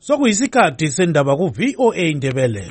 Sokuyisikhathi sendaba ku-VOA Indebele.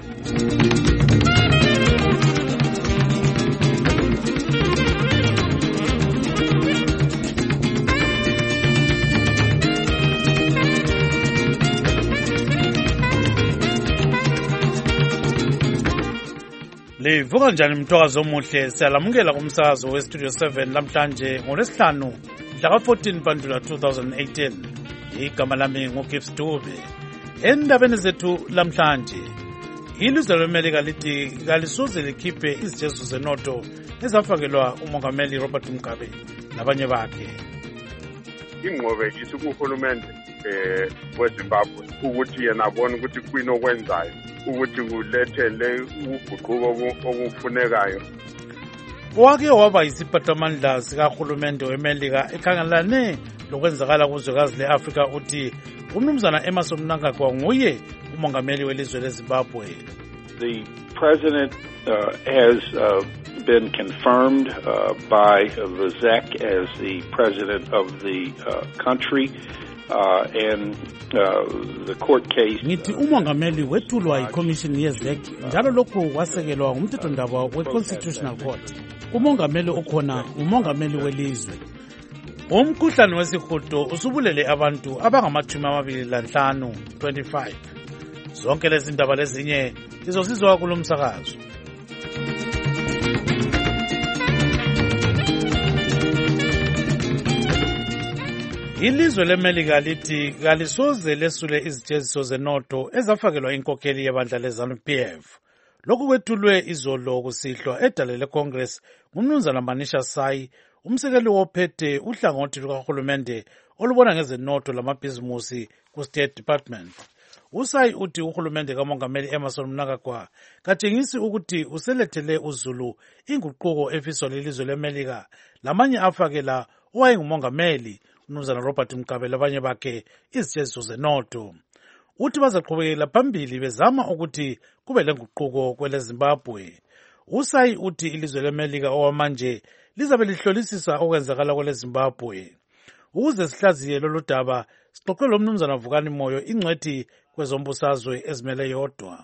Livuka njani mthokazi omuhle, siyalamukela kumsakazo we-Studio 7 lamhlanje ngolwesihlanu mhla ka-14 Mpandula 2018. Igama lami nguGibbs Dube. Endabeni zethu lamhlanje, ilizwe leMelika lithi kalisuze likhiphe izijeziso zenotho ezafakelwa umongameli Robert Mugabe nabanye bakhe. Ingqobe ithi kuhulumende weZimbabwe ukuthi yena abone ukuthi kuyini okwenzayo ukuthi kulethele uguquko okufunekayo. Wake waba yisiphathamandla sikahulumende weMelika ekhangelane lokwenzakala kuzwekazi le-Afrika uthi umnumzana Emmerson Mnangagwa nguye umongameli welizwe leZimbabwe. The president has been confirmed by the ZEC as the president of the country. And the court case. Ngithi umongameli wethulwa iCommission yeZEC njalo lokhu kwasekelwa ngumthethondaba we-Constitutional Court. Umongameli okhona umongameli welizwe. Umkhuhlane wesihudo usubulele abantu abangama-25 25. Zonke lezi ndaba lezinye zizosizwa kulo msakazo. Ilizwe leMelika lithi kalisoze lesule izijeziso zenotho ezafakelwa inkokheli yebandla leZANU-PF. Lokhu kwethulwe izolo kusihlwa edale leCongress ngumnumzana Manisha Sai, umsekeli wophethe uhlangothi lukahulumende olubona ngezenotho lamabhizimusi ku-State Department. USai uthi uhulumende kamongameli Emmerson Mnangagwa katshengisi ukuthi uselethele uzulu inguquko efiswa lilizwe leMelika lamanye afakela owayengumongameli umnumzana Robert Mugabe labanye bakhe izijeziso zenotho. Uthi bazaqhubekela phambili bezama ukuthi kube lenguquko kweleZimbabwe. USai uthi ilizwe leMelika owamanje lizabe lihlolisisa okwenzakala kweleZimbabwe. Ukuze sihlaziye lolu daba, sixoxe lo mnumzana Vukani Moyo, ingcwethi kwezombusazwe ezimele yodwa.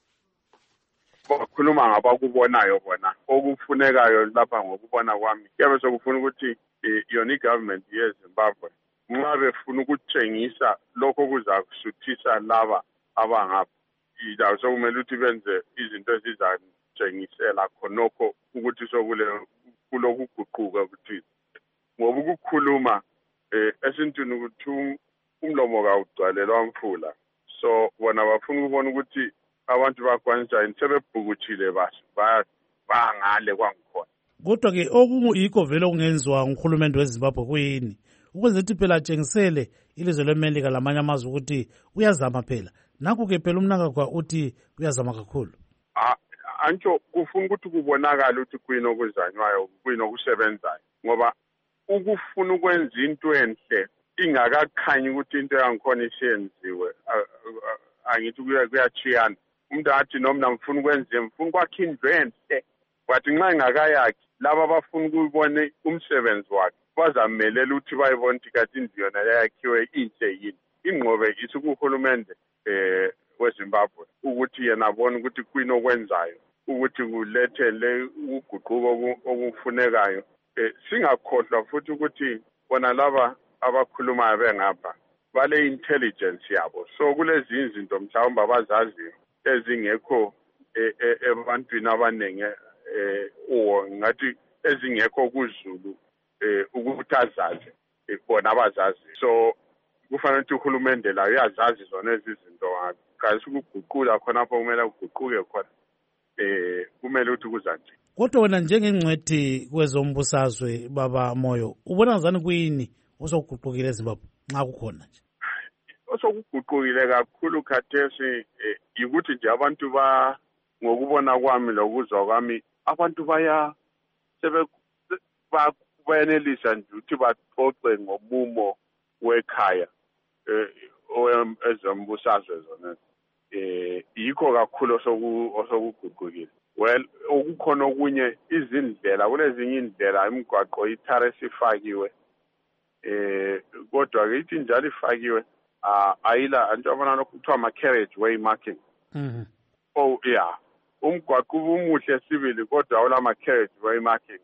Bakhuluma ngabakubonayo bona okufunekayo lapha ngokubona kwami. Kuyabe sokufuna ukuthi yona igovernment yeZimbabwe nxa befuna ukutshengisa lokho kuzakusuthisa laba abangapha, yilapho sokumele ukuthi benze izinto ezizatshengisela khonokho ukuthi kulokuguquka ukuthi ngoba ukukhuluma esintwini ukuthi umlomo kawugcwalelwa mfula. So bona bafuna ukubona ukuthi abantu bakwanisa yini sebebhukutshile bangale kwangikhona. Kodwa-ke okuyikho vele okungenziwa nguhulumende weZimbabwe kuyini? Ukwenza ukuthi phela atshengisele ilizwe leMelika lamanye amazwe ukuthi uyazama phela. Nakho-ke phela uMnangagwa uthi uyazama kakhulu. Antsho kufuna ukuthi kubonakale ukuthi kuyini okuzanywayo, kuyini okusebenzayo. Ngoba ukufuna ukwenza into enhle ingakakhanyi ukuthi into yangikhona isiyenziwe, angithi kuyachiyana. Umuntu athi noma ngifuna ukwenza, ngifuna ukwakha indlu enhle. Kwathi nxa ingakayakhi, laba abafuna ukubona umsebenzi wakhe bazamelela ukuthi bayibone ukuthi kathi indlu yona yakhiwe inhle yini. Ingqobe ithi kuhulumende weZimbabwe ukuthi yena abone ukuthi kuyini okwenzayo ukuthi kulethele uguquko okufunekayo. Singakhohlwa futhi ukuthi bona laba abakhulumayo bengapha bale intelligence yabo. So kulezi izinto mhlawumbe abazaziyo ezingekho ebantwini abaningi ngathi ezingekho kuZulu ukuthi azazi bona abazazi. So kufanele ukuthi uhulumende layo uyazazi zona ezi zinto kazi ukuguqula khonapho kumele kuguquke khona. Kumele ukuthi kuzanje. Kodwa wena njengengcwethi kwezombusazwe baba Moyo, ubona ngazani kuyini osokuguqukile eZimbabwe nxa kukhona nje? Osokuguqukile kakhulu khathesi yikuthi nje abantu ngokubona kwami lokuzwa kwami abantu bayenelisa nje ukuthi baxoxe ngomumo wekhaya ezombusazwe zona. Yikho kakhulu osokuguqukile. Well, okukhona okunye izindlela, kulezinye indlela imigwaqo ithara esifakiwe. Kodwa ke ithi njalo ifakiwe ayila antobana lokuthiwa ama-carriage way marking. Oh yeah, umgwaqo umuhle sibili kodwa awula ma-carriage way marking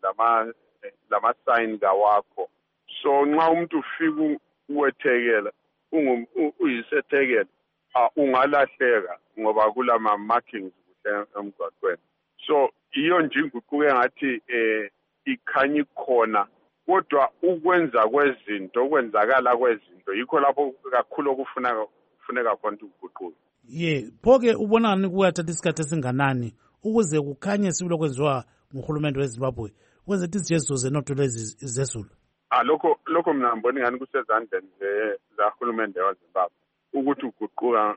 lama-sign kawakho. So nxa umuntu ufika uwethekela uyisethekela ungalahleka ngoba kulama markings kuhle emgwaqweni. So iyo nje inguquko engathi ikhanya ikhona kodwa ukwenza kwezinto okwenzakala kwezinto yikho lapho kakhulu okufuneka khona ukuguquka. Pho-ke ubonani kuyathatha isikhathi esinganani ukuze kukhanye sibilo kwenziwa nguhulumende weZimbabwe ukwenza izijeziso zenotho lezi zezulu? Lokho mina ngibona ingani kusezandleni zahulumende weZimbabwe ukuthi uguquka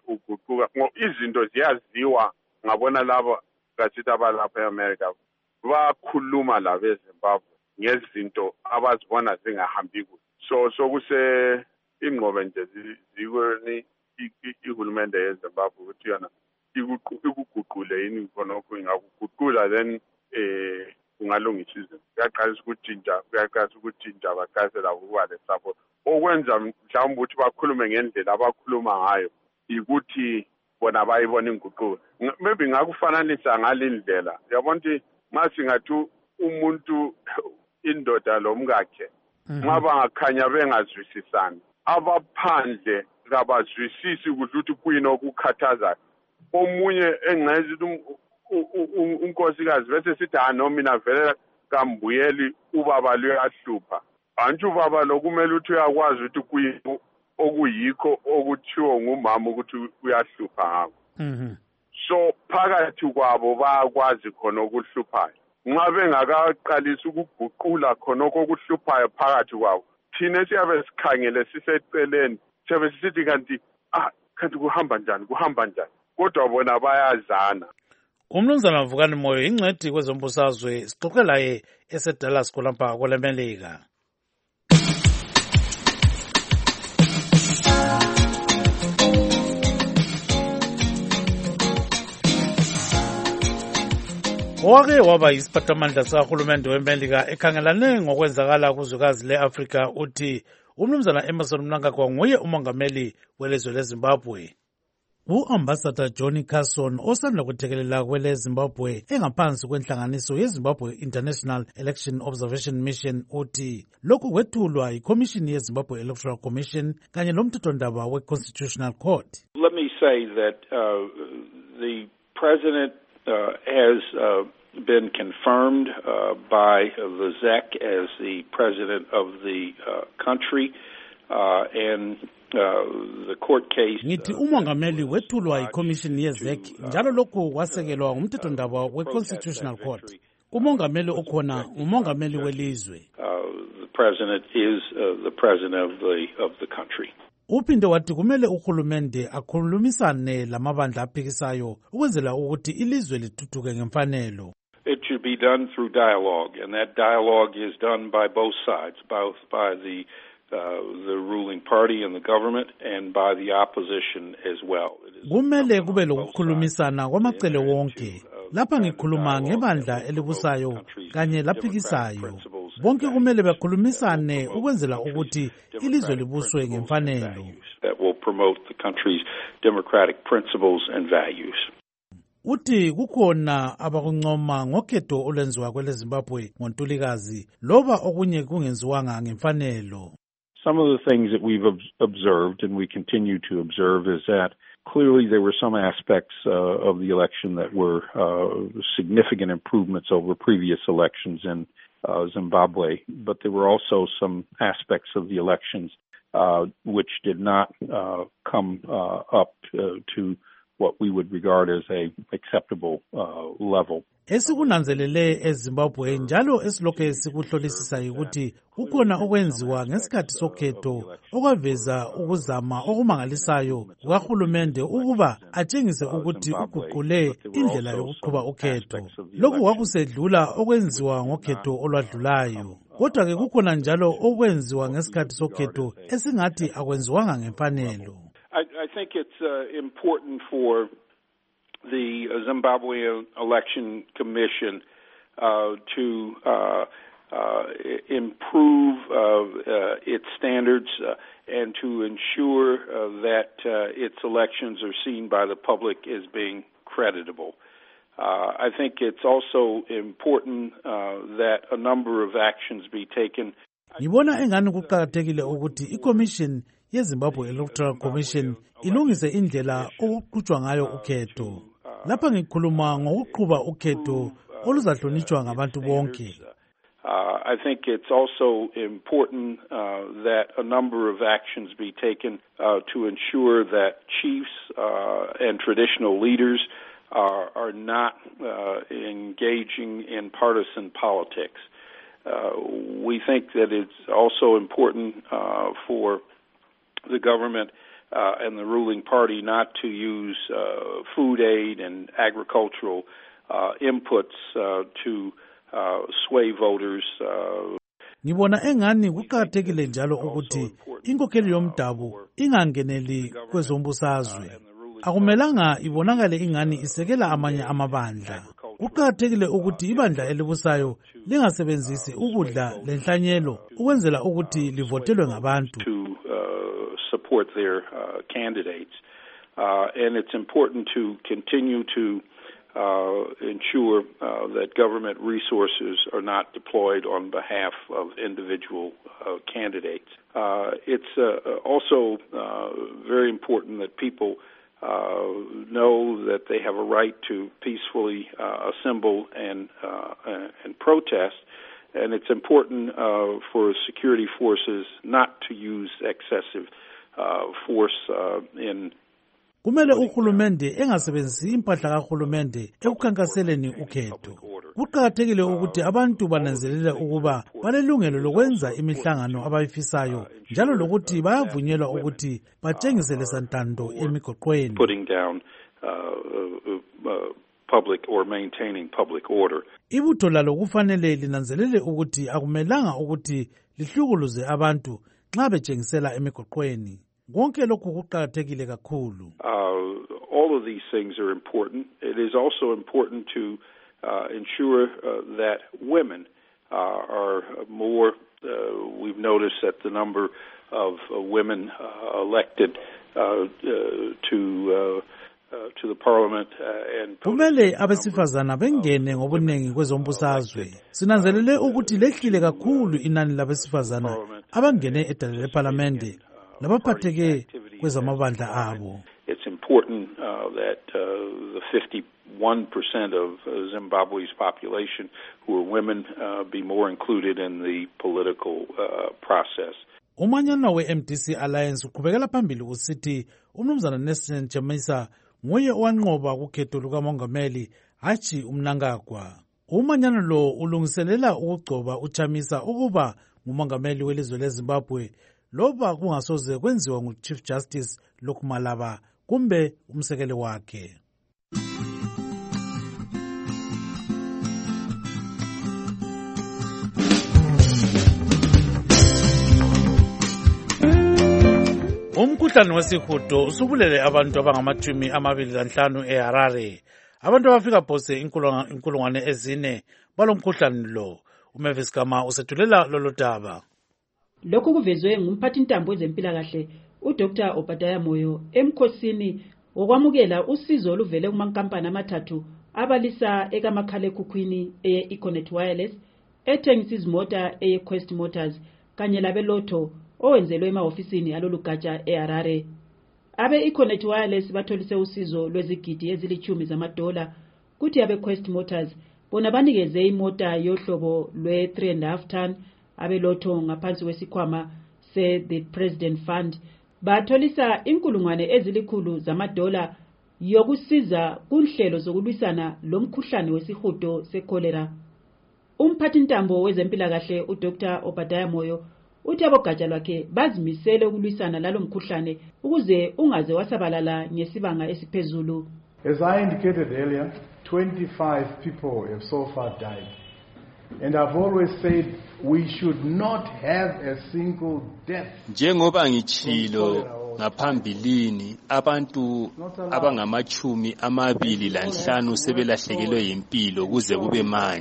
izinto ziyaziwa ngabona labo katsithi abalapha eAmerica bakhuluma labo eZimbabwe ngezinto abazibona zingahambi kuhle. So kuse ingqobe nje zikweni ihulumende yeZimbabwe ukuthi yona ikuguqule yini khonokho ingakuguqula then kungalungisa izinto. Kuyaqalisa ukutshintsha baqalise labo ukuba le-support. Okwenza mhlawumbe ukuthi bakhulume ngendlela abakhuluma ngayo ikuthi bona bayibona inguquko. Maybe ngakufananisa ngalindlela. Yabona ukuthi masingathi umuntu indoda lomkakhe nxa bangakhanya bengazwisisani abaphandle kabazwisisi ukuthi kuyini okukhathazayo. Omunye engqezi unkosikazi bese sithi no mina vele kambuyeli ubaba luyahlupha. Antsho ubaba lokumele ukuthi uyakwazi ukuthi kuyini okuyikho okuthiwa ngumama ukuthi uyahlupha ngakho. So phakathi kwabo bayakwazi khona okuhluphayo. Nxa bengakaqalisa ukuguqula khonokho okuhluphayo phakathi kwabo thina siyabe sikhangele siseceleni siyabe sisithi kanti kuhamba njani kodwa bona bayazana. Umnumzana Mvukani Moyo ingcedi kwezombusazwe sixoxe laye eseDallas khonapha kweleMelika. Owake waba yisiphathamandla sikahulumende weMelika ekhangelane ngokwenzakala kuzwekazi le-Afrika uthi umnumzana Emmerson Mnangagwa nguye umongameli welizwe leZimbabwe. U-Ambassador Johnny Carson osanda kuthekelela kwele Zimbabwe engaphansi kwenhlanganiso yeZimbabwe International Election Observation Mission uthi lokhu kwethulwa yiCommission yeZimbabwe Electoral Commission kanye lomthethondaba we-Constitutional Court. Let me say that the president has been confirmed by the ZEC as the president of the country and the court case. Ngithi umongameli wethulwa yiCommission yeZEC njalo lokhu kwasekelwa umthethondaba we-Constitutional Court. Umongameli okhona umongameli welizwe. The president is the president of the country. Uphinde wathi kumele uhulumende akhulumisane lamabandla aphikisayo ukwenzela ukuthi ilizwe lithuthuke ngemfanelo. It should be done through dialogue, and that dialogue is done by both sides, both by the ruling party and the government and by the opposition as well. Kumele kube lokukhulumisana kwamacele wonke. Lapha ngikhuluma ngebandla elibusayo kanye laphikisayo. Bonke kumele bakhulumisane ukwenzela ukuthi ilizwe libuswe ngemfanelo. That will promote the country's democratic principles and values. Uthi kukhona abakuncoma ngokhetho olwenziwa kwele Zimbabwe ngoNtulikazi loba okunye kungenziwanga ngemfanelo. Some of the things that we've observed and we continue to observe is that clearly there were some aspects of the election that were significant improvements over previous elections in Zimbabwe, but there were also some aspects of the elections which did not come up to what we would regard as a acceptable level. Esikunanzelele eZimbabwe njalo esilokho sikuhlolisisa ukuthi kukhona okwenziwa ngesikhathi sokhetho okwaveza ukuzama okumangalisayo kuhulumende ukuba atshengise ukuthi uguqule indlela yokuqhuba ukhetho. Lokhu kwakusedlula okwenziwa ngokhetho olwadlulayo. Kodwa ke kukhona njalo okwenziwa ngesikhathi sokhetho esingathi akwenziwanga ngemfanelo. I think it's important for the Zimbabwe Election Commission to improve its standards and to ensure that its elections are seen by the public as being creditable. I think it's also important that a number of actions be taken. Ngibona engani kuqakathekile ukuthi iCommission yeZimbabwe Electoral Commission ilungise indlela okuqhutshwa ngayo ukhetho. Lapha ngikhuluma ngokuqhuba ukhetho oluzahlonitshwa ngabantu bonke. I think it's also important that a number of actions be taken to ensure that chiefs and traditional leaders are not engaging in partisan politics. We think that it's also important for the government and the ruling party not to use food aid and agricultural inputs to sway voters. Ngibona engani kuqakathekile njalo ukuthi inkokheli yomdabu ingangeneli kwezombusazwe. Akumelanga ibonakale ingani isekela amanye amabandla. Kuqakathekile ukuthi ibandla elibusayo lingasebenzisi ukudla lenhlanyelo ukwenzela ukuthi livotelwe ngabantu. To support their candidates. And it's important to continue to ensure that government resources are not deployed on behalf of individual candidates. It's also very important that people know that they have a right to peacefully assemble and protest, and it's important for security forces not to use excessive force in. Kumele uhulumende engasebenzisi impahla kahulumende ekukhankaseleni ukhetho. Kuqakathekile ukuthi abantu bananzelele ukuba balelungelo lokwenza imihlangano abayifisayo njalo lokuthi bayavunyelwa ukuthi batshengisele santando emigoqweni. Putting down public or maintaining public order. Ibutho lalo kufanele linanzelele ukuthi akumelanga ukuthi lihlukuluze abantu nxa betshengisela emigoqweni. Konke lokhu kuqakathekile kakhulu. All of these things are important. It is also important to ensure that women are more. We've noticed that the number of women elected to the parliament and kumele abesifazana bengene ngobunengi kwezombusazwe. Sinanzelele ukuthi lehlile kakhulu inani labesifazana abangene edale leParliament labaphatheke kwezamabandla abo. It's important that the 51% of Zimbabwe's population who are women be more included in the political process. Umanyano we-MDC Alliance uqhubekela phambili usithi umnumzana Nelson Chamisa nguye owanqoba kukhetho lukamongameli hatshi uMnangagwa. Umanyano lo ulungiselela ukugcoba uChamisa ukuba ngumongameli welizwe leZimbabwe loba kungasoze kwenziwa nguChief Justice Lokmalaba kumbe umsekeli wakhe. Umkhuhlane wesihudo usubulele abantu abangama-25 eHarare. Abantu abafika phose inkulungwane ezine balomkhuhlane lo. uMavis Gama usethulela lolo daba. Lokhu kuvezwe ngumphathintambo wezempilakahle uDr. Obadiah Moyo emkhosini wokwamukela usizo oluvele kumankampani amathathu abalisa ekamakhalekhukhwini eye-Econet Wireless, ethengisa izimota eye-Quest Motors kanye labelotho owenzelwe emahofisini alolugatsha eHarare. Abe-Econet Wireless batholise usizo lwezigidi ezili-10 zamadola, kuthi abe-Quest Motors bona banikeze imota yohlobo lwe-3.5 ton, abelotho ngaphansi kwesikhwama se-The President Fund batholisa inkulungwane ezilikhulu zamadola yokusiza kunhlelo zokulwisana lomkhuhlane wesihudo secholera. Umphathintambo wezempilakahle uDr. Obadiah Moyo uthi abogatsha lwakhe bazimisele ukulwisana lalo mkhuhlane ukuze ungaze wasabalala ngesibanga esiphezulu. As I indicated earlier, 25 people have so far died. And I've always said we should not have a single death. Njengoba ngichilo ngaphambilini abantu abangama-25 sebelahlekelwe yimpilo kuze kube manje.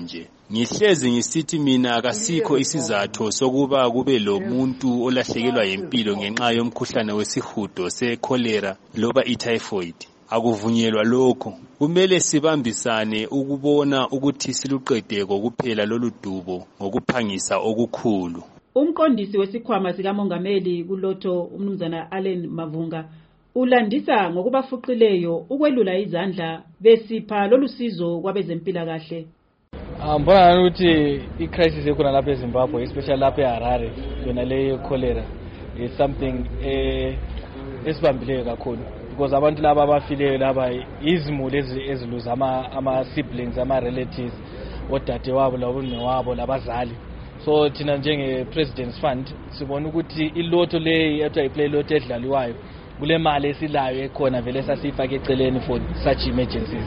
Ngihlezi ngisithi mina akasikho isizathu sokuba kube lo muntu olahlekelwa yempilo ngenxa yomkhuhlane wesihudo secholera loba ityphoid. Akuvunyelwa lokho. Kumele sibambisane ukubona ukuthi siluqede kokuphela lolu dubo ngokuphangisa okukhulu. Umqondisi wesikhwama sikamongameli kulotho umnumzana Allen Mavunga ulandisa ngokubafuqileyo ukwelula izandla besipha lolu sizo kwabezempilakahle. Mbona ukuthi i-crisis ekhona lapha eZimbabwe, especially lapha eHarare, yona leyo cholera is something esibambileyo kakhulu, because abantu laba abafileyo laba izimuli eziluza ama-siblings, ama-relatives, odade wabo labonewabo labazali. So thina njenge-President's Fund sibona ukuthi ilotho leyi ethiwa iplay lotho edlaliwayo kule mali esilayo ekhona vele sasiyifake eceleni for such emergencies.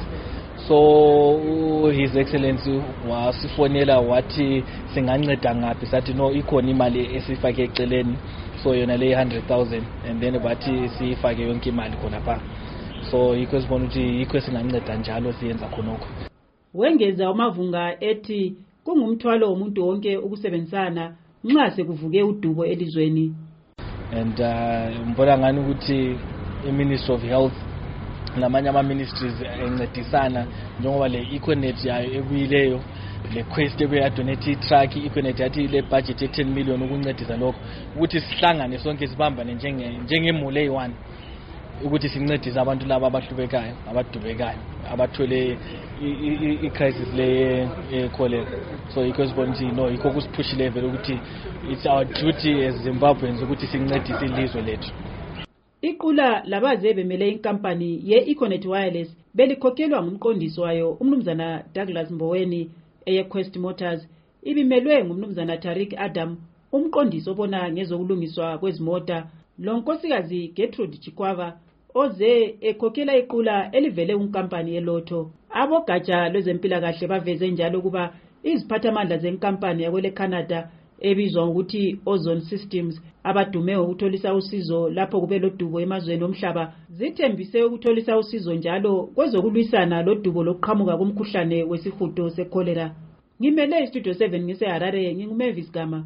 So His Excellency wasifonela wathi singanceda ngaphi, sathi no ikhona imali esifake eceleni, so yona le 100,000 and then bathi sifake yonke imali khona pha. So yikho sibona ukuthi yikho singanceda njalo siyenza khonokho. Wengeza uMavunga ethi kungumthwalo womuntu wonke ukusebenzisana nxa sekuvuke udubo elizweni. And mbona ngani ukuthi iMinistry of Health namanye ama-ministries encedisana njengoba le Econet yayo ebuyileyo, le Quest ebeyadonate i-truck, i-Econet yathi le budget ye 10 million ukuncedisa lokho, ukuthi sihlangane sonke sibambane njengemuli eyi-1 ukuthi sincedise abantu laba abahlubekayo, abadubekayo, abathole i-crisis le cholera. So yikho sibona ukuthi no yikho kusiphush level ukuthi it's our duty as Zimbabweans ukuthi sincedise ilizwe lethu. Iqula labaze bemele inkampani ye-Econet Wireless belikhokhelwa ngumqondisi wayo umnumzana Douglas Mboweni eyeQuest Motors, ibimelwe ngumnumzana Tariq Adam, umqondisi obona ngezokulungiswa kwezimota, lo nkosikazi Gertrude Chikwava oze ekhokhela iqula elivele unkampani yelotho. Abogatsha lwezempilakahle baveze njalo kuba iziphathamandla zenkampani yakwele Canada ebizwa ukuthi Ozone Systems abadume ukutholisa usizo lapho kube lodubo emazweni omhlaba zithembise ukutholisa usizo njalo kwezokulwisana lodubo lokuqhamuka komkhuhlane wesihudo secholera. Ngimele iStudio 7 ngiseHarare, nginguMavis Gama.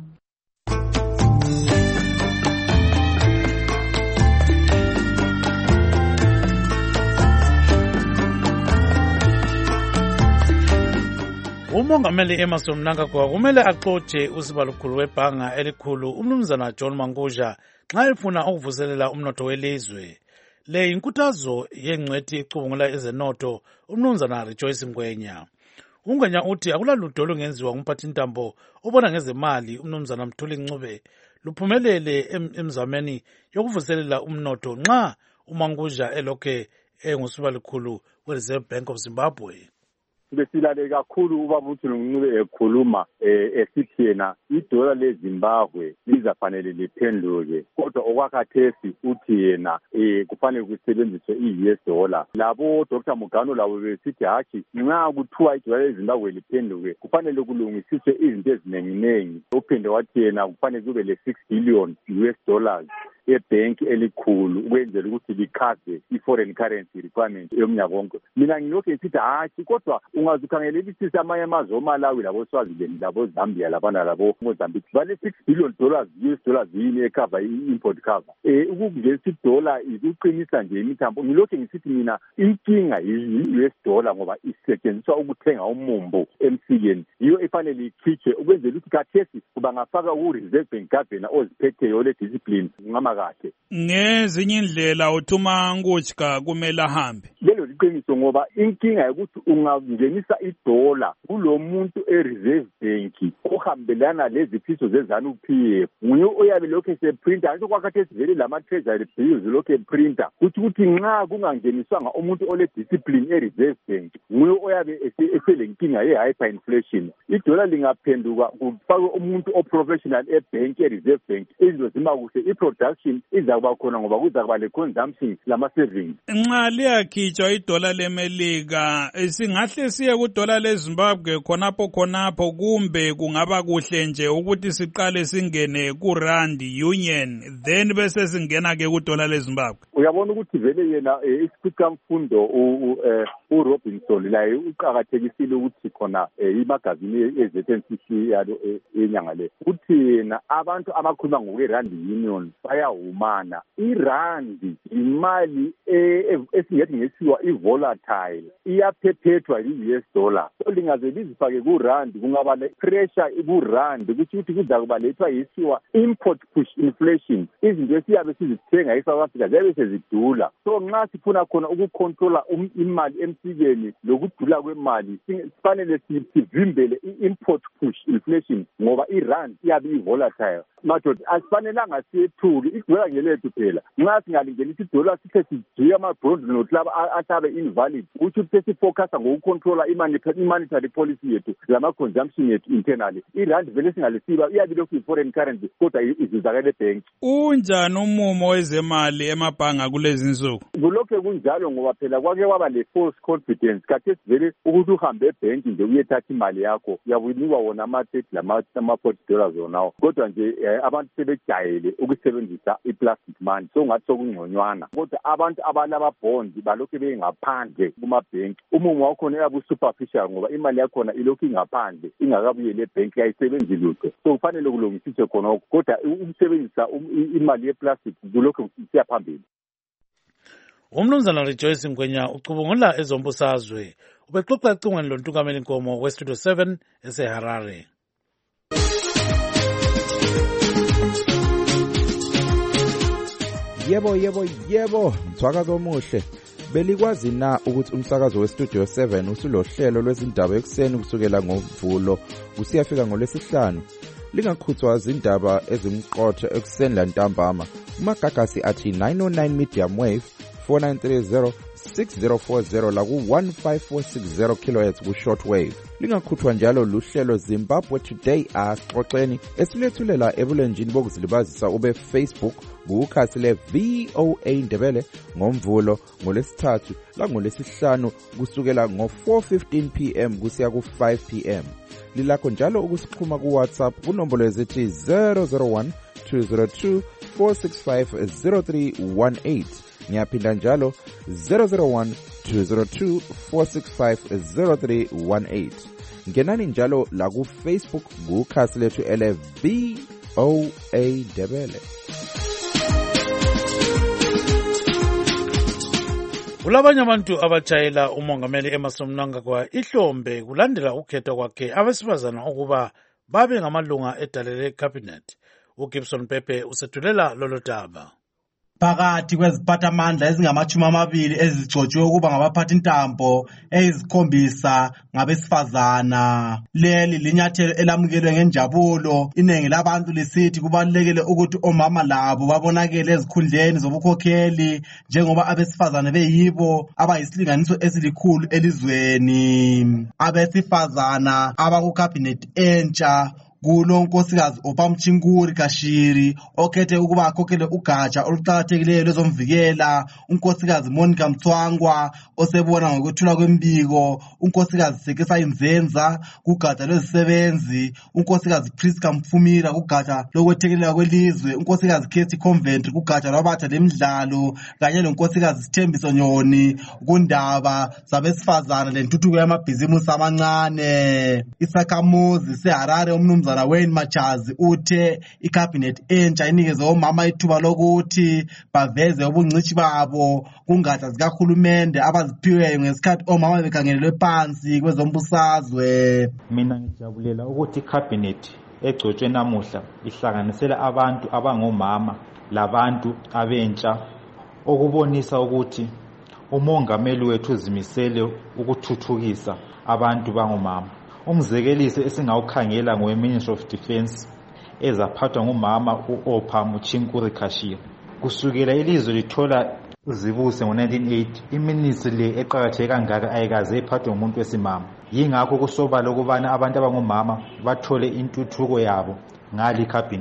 Umongameli Emmerson Mnangagwa kumele axotshe usibalukhulu webhanga elikhulu umnumzana John Mangudya nxa efuna ukuvuselela umnotho welizwe. Le inkuthazo yengcwethi icubungula ezenotho umnumzana Rejoice Ngwenya. Ungwenya uthi akulalutho olungenziwa ngumphathintambo obona ngezemali umnumzana Mthuli Ncube luphumelele emzameni yokuvuselela umnotho nxa uMangudya elokhe engusibalukhulu we-Reserve Bank of Zimbabwe. Besilale kakhulu ubaba uMthuli Ncube ekhuluma esithi yena idola leZimbabwe lizafanele liphenduke, kodwa okwakhathesi uthi yena kufanele kusebenziswe i-US dollar. Labo Dr. Mugano labo besithi hatshi nxa kuthiwa idola leZimbabwe liphenduke kufanele kulungisiswe izinto ezinenginengi. Uphinde wathi yena kufanele kube le 6 billion US dollars ebhenki elikhulu ukwenzela ukuthi likhave i-foreign currency requirement yomnyaka wonke. Mina ngilokhu ngithi hatshi, kodwa ungazukhangelisisa amanye amazwe oMalawi labo Swaziland labo Zambia labana labo Mozambique bale 6 billion dollars US dollars yini ekhava i-import cover. Ukungeza idola ikuqinisa nje imithambo. Ngilokhu ngisithi mina inkinga yi-US dollar ngoba isetshenziswa ukuthenga umumbo emsikeni, yiyo efanele ikhitshwe ukwenzela ukuthi kathesi kuba ngafaka ku-Reserve Bank governor oziphetheyo le discipline ngama kahle. Ngezinye indlela uthuma Ngudya kumele ahambe. Lelo liqiniso ngoba inkinga ukuthi ungangenisa idola kulo muntu e-Reserve Bank ohambelana leziphiso zeZANU-PF, nguye oyabe lokho eseprinta nje kwakhathesi vele lama-treasury bills lokho eprinta ukuthi nxa kungangeniswanga umuntu ole discipline e-Reserve Bank nguye oyabe eselenkinga ye-hyperinflation. Idola lingaphenduka kufakwe umuntu o-professional e-bank e-Reserve Bank, izinto zima kuhle, i-production izakuba khona ngoba kuzakuba le consumption lama-savings. Nxa liyakhitshwa kudola lemelika singahle siye kudola leZimbabwe khonapho kumbe kungaba kuhle nje ukuthi siqale singene ku-Rand Union then bese singena ke kudola leZimbabwe? Uyabona ukuthi vele yena isikhwicamfundo uRobinson laye uqakathekisile ukuthi khona imagazini eZNCC yalo enyanga le ukuthi yena abantu abakhuluma ngokwe-Rand Union bayahumana. IRand imali esingathi ngesiwa i-volatile iyaphephetwa yi-US dollar, so lingaze lizifake ku-Rand kungaba le-pressure ku-Rand ukuthi kuza kuba lethwa yisiwa import push inflation. Izinto esiyabe sizithenga eSouth Africa ziyabe sezidula, so nxa sifuna khona ukucontrola imali emsikeni lokudula kwemali sifanele sivimbele i-import push inflation ngoba iRand iyabe i-volatile. Madoda asifanelanga siyethuki idola ngelethu phela. Nxa singalingenisa idola sikhe sijike ama-bronze note laba ahlabe invalid ukuthi sesifocusa ngokucontrola i-monetary policy yethu lama-consumption yethu internally. iRand vele singalisiba iyabe lokhu i-foreign currency kodwa izuzakele ebhenki. Unjani umumo wezemali emabhanga kulezi nsuku? Kulokhu kunjalo ngoba phela kwake kwaba le-false confidence. Khathesi vele ukuthi uhambe ebhenki nje uyethatha imali yakho uyabunikwa wona ama-$30 lama-$40 zonawo, kodwa nje abantu sebejayele ukusebenzisa i-plastic money, so ngathi sokungconywana. Kodwa abantu abalababhondi balokhu bengaphandle kumabhenki, umumo wakhona uyabe usuperficial ngoba imali yakhona ilokhu ingaphandle ingakabuyeli ebhenki ayisebenzi lutho, so kufanele kulungisiswe khonokho. Kodwa ukusebenzisa imali ye-plastic kulokhu siya phambili. Umnumzana Rejoice Mgwenya ucubungula ezombusazwe ubexoxa ecingweni lontukameli Nkomo weStudio 7 eseHarare. Yebo, mthwakazo omuhle. Belikwazi na ukuthi umsakazo weStudio 7 usulohlelo lwezindaba ekuseni kusukela ngoMvulo kusiyafika ngoLwesihlanu? Lingakhuthwa izindaba ezimqotho ekuseni lantambama. Umagagasi athi 909 medium wave 4930 6040 la ku-15460 kHz ku-short wave. Lingakhuthwa njalo luhlelo Zimbabwe Today Axoxeni esilethulela ebulenjini bokuzilibazisa ube Facebook kukhasi le-VOA Ndebele ngoMvulo ngoLwesithathu langoLwesihlanu kusukela ngo-4:15 PM kusiya ku-5 PM. Lilakho njalo ukusixhuma ku-WhatsApp kunombolo ezithi 001 202 465 0318. Ngiyaphinda njalo 001 202 465 0318. Ngenani njalo la ku Facebook kukhasi lethu ele VOA Ndebele. Kulabanye abantu abatshayela umongameli Emmerson Mnangagwa ihlombe kulandela ukhetho kwakhe abesifazana ukuba babe ngamalunga edalele cabinet. uGibson Pepe usethulela lolo daba. Phakathi kweziphathamandla ezingama-20 ezigcotshwe ukuba ngabaphathi intambo ezikhombisa ngabesifazana. Leli linyathelo elamukelwe ngenjabulo. Iningi labantu lisithi kubalulekile ukuthi omama labo babonakele ezikhundleni zobukhokheli njengoba abesifazane beyibo abayisilinganiso esilikhulu elizweni. Abesifazana abakukhabhinethi entsha kulo unkosikazi Ophamchinguri Kashiri okhethe ukuba akhokhele ugatsha oluqhakathekileyo lwezomvikela, unkosikazi Monica Mthwangwa osebona ngokwethula kwembiko, unkosikazi Sekisa Inzenza kugatsha lwezisebenzi, unkosikazi Priska Mfumira kugatsha lokwethekelela kwelizwe, unkosikazi Kesti Convent kugatsha lwabatha lemidlalo kanye nonkosikazi Sithembiso Nyoni kundaba zabesifazana lentuthuko yamabhizimusi amancane. Isakhamuzi seHarare umnumzana Wayne Machazi uthe ikhabhinethi entsha inikeze omama ithuba lokuthi baveze ubungcishi babo kungatsha zikahulumende abaziphiweyo ngesikhathi omama bekhangelelwe phansi kwezombusazwe. Mina ngijabulela ukuthi ikhabhinethi egcotshwe namuhla ihlanganisela abantu abangomama labantu abentsha, okubonisa ukuthi umongameli wethu uzimisele ukuthuthukisa abantu bangomama. Umzekeliso esingawukhangela ngowe-Ministry of Defence ezaphathwa ngumama u-Ophamchinguri Kashiri. Kusukela ilizwe lithola uzibuse ngo-1980, iministry le eqakatheke kangaka ayikaze iphathwe ngumuntu wesimama. Yingakho kusobala ukubana abantu abangomama bathole intuthuko yabo ngali cabinet.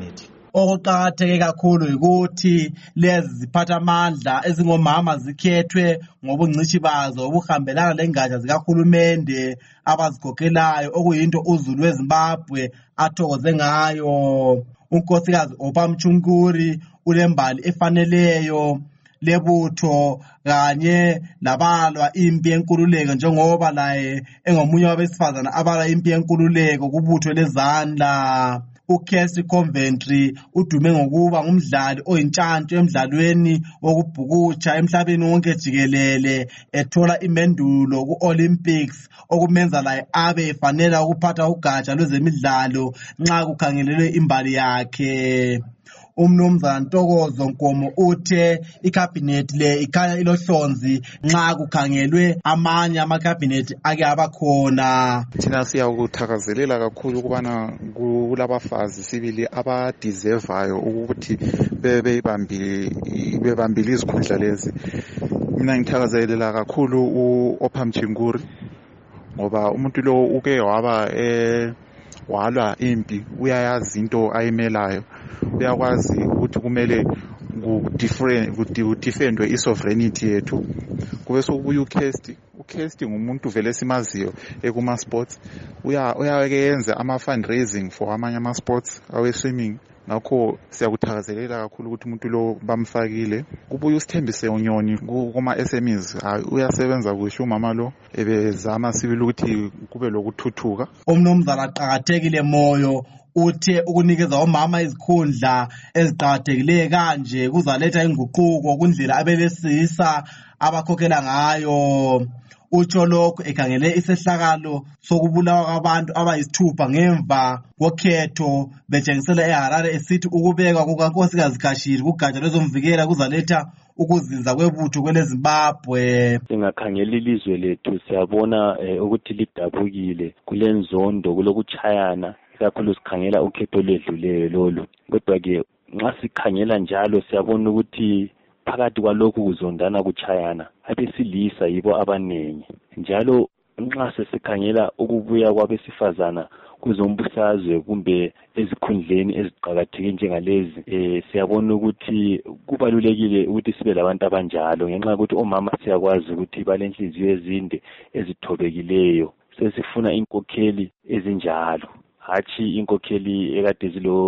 Okuqakatheke kakhulu ukuthi lezi ziphathamandla ezingomama zikhethwe ngobungcishi bazo obuhambelana lengatsha zikahulumende abazikhokhelayo, okuyinto uZulu weZimbabwe athokoze ngayo. unkosikazi Ophamchunkuri ulembali efaneleyo lebutho kanye labalwa impi yenkululeko, njengoba laye engomunye wabesifazana abalwa impi yenkululeko kubutho lezandla. uCasey Coventry udume ngokuba ngumdlali oyintshantshu emdlalweni wokubhukutsha emhlabeni wonke jikelele, ethola imendulo ku-Olympics, okumenza laye abe efanela ukuphatha ugatsha lwezemidlalo nxa kukhangelelwe imbali yakhe. Umnumzana Ntokozo Nkomo uthe ikhabhinethi le ikhanya ilohlonzi nxa kukhangelwe amanye amakhabhinethi ake abakhona. Thina siyakuthakazelela kakhulu ukubana kulabafazi sibili abadeservayo ukuthi bebambile izikhundla lezi. Mina ngithakazelela kakhulu uOphamchunkuri ngoba umuntu lo uke walwa impi, uyayazi into ayimelayo, uyakwazi ukuthi kumele kudefendwe isovereignty yethu. Kube sokubuya uCasey ngumuntu vele simaziyo ekuma sports, uyayenza ama fundraising for amanye ama sports awe-swimming. Ngakho siyakuthakazelela kakhulu ukuthi umuntu lo bamfakile. Kubuye uSithembise Unyoni kuma SMEs, uyasebenza kuhle umama lo, ebezama sibili ukuthi kube lokuthuthuka. Umnumzana aqhakathekile Moyo uthe ukunikeza omama izikhundla eziqhakathekileyo kanje kuzaletha inguquko kundlela abebesisa abakhokhela ngayo. Utsho lokhu ekhangele isehlakalo sokubulawa kwabantu abayisithupha ngemva kokhetho betshengisela eHarare, esithi ukubekwa kukaNkosikazi Kashiri kugatsha lwezomvikela kuzaletha ukuzinza kwebutho kweleZimbabwe. Singakhangela ilizwe lethu siyabona ukuthi lidabukile kulenzondo, kulokuchayana, kakhulu sikhangela ukhetho ledluleyo lolu. Kodwa-ke nxa sikhangela njalo siyabona ukuthi phakathi kwalokhu kuzondana kuchayana abesilisa yibo abanengi, njalo nxa sesikhangela ukubuya kwabesifazana kuzombusazwe kumbe ezikhundleni eziqhakatheke njengalezi, siyabona ukuthi kubalulekile ukuthi sibe labantu abanjalo, ngenxa yokuthi omama siyakwazi ukuthi balenhliziyo ezinde ezithobekileyo. Sesifuna inkokheli ezinjalo, hatshi inkokheli ekade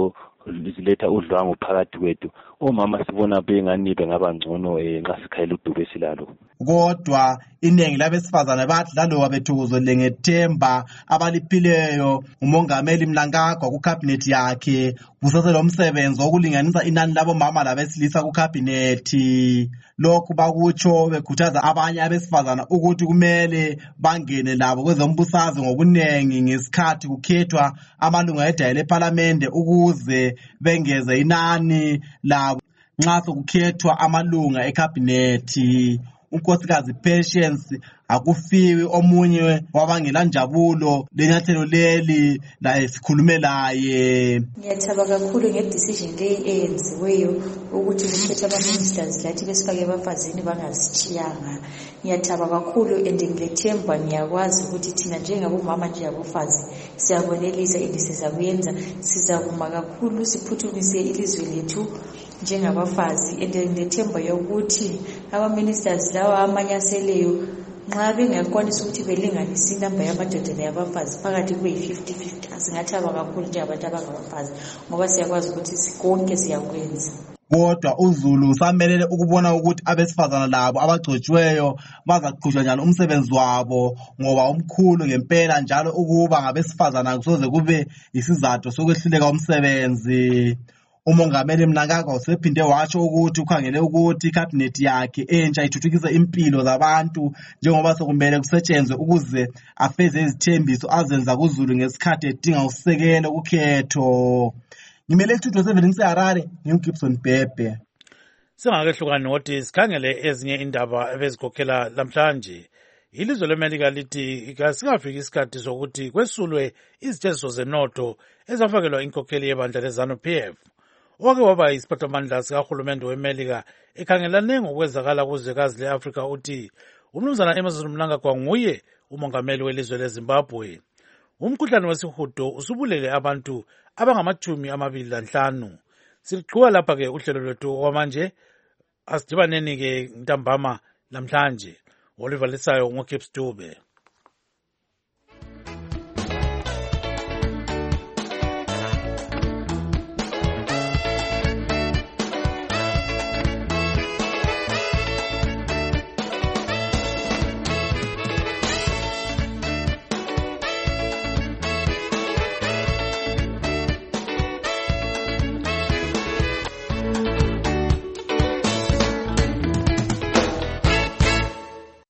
ziletha udlwangu phakathi kwethu. Omama sibona bengani bengaba ngcono nxa sikhayela udubo esilalo. Kodwa iningi labesifazana bathi laloba bethokozole ngethemba abaliphileyo umongameli Mnangagwa kukhabhinethi yakhe, kusase lo msebenzi wokulinganisa inani labomama labesilisa kukhabhinethi. Lokhu bakutsho bekhuthaza abanye abesifazana ukuthi kumele bangene labo kwezombusazwe ngobunengi ngesikhathi kukhethwa amalunga edaya lephalamende ukuze bengeze inani labo nxa sokukhethwa amalunga ekhabhinethi. unkosikazi Patience akufiwi omunye wabangela njabulo lenyathelo leli laye sikhulume laye. Ngiyathaba kakhulu ngedecision le eyenziweyo ukuthi ukhetha ama-ministers lathi besifake abafazini bangazitshiyanga. Ngiyathaba kakhulu and ngilethemba ngiyakwazi ukuthi thina njengabomama nje abafazi siyabonelisa and sizakuyenza, sizakuma kakhulu siphuthumise ilizwe lethu njengabafazi, and ngilethemba yokuthi ama-ministers lawa amanyaseleyo nxa bengakwanisa ukuthi belinganise inamba yamadoda neyabafazi phakathi kuyi-50-50, asingathaba kakhulu nje abantu abangabafazi ngoba siyakwazi ukuthi konke siyakwenza. Kodwa uZulu usamelele ukubona ukuthi abesifazana labo abagcotshiweyo bazaqhutshwa njalo umsebenzi wabo, ngoba umkhulu ngempela njalo ukuba ngabesifazana kusoze kube isizathu sokwehluleka umsebenzi. Umongameli Mnangagwa usephinde watsho ukuthi ukhangele ukuthi ikhabhinethi yakhe entsha ithuthukise impilo zabantu njengoba sokumele kusetshenzwe ukuze afeze izithembiso azenza kuZulu ngesikhathi edinga usekelo kukhetho. Ngimele Studio 7 ngiseHarare, ngiuGibson Bhebhe. Singakehlukani nokuthi sikhangele ezinye indaba ebezikhokhela namhlanje. Ilizwe leMelika lithi kasingafiki isikhathi sokuthi kwesulwe izithesiso zenotho ezafakelwa inkokheli yebandla leZANU-PF. Wake waba isiphathamandla sikahulumende weMelika ekhangelane ngokwenzakala kuzwekazi le-Afrika uthi umnumzana Emmerson Mnangagwa nguye umongameli welizwe leZimbabwe. Umkhuhlane wesihudo usubulele abantu abangama-25. Siqhuba lapha-ke uhlelo lwethu okwamanje. Asidibaneni-ke ntambama namhlanje. Oliver Lisayo ngoKips Dube.